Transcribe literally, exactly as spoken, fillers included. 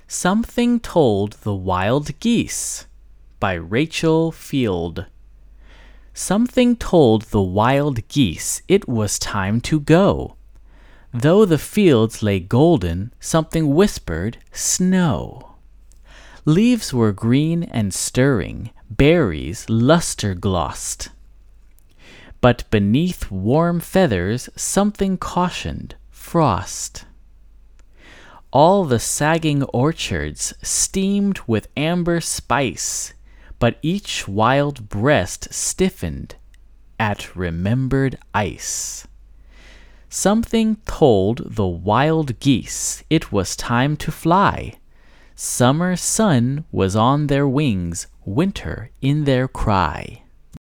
Something Told the Wild Geese by Rachel Field. Something told the wild geese it was time to go. Though the fields lay golden, something whispered, "Snow." Leaves were green and stirring, berries luster-glossed. But beneath warm feathers something cautioned, frost. All the sagging orchards steamed with amber spice, but each wild breast stiffened at remembered ice. Something told the wild geese it was time to fly. Summer sun was on their wings, winter in their cry.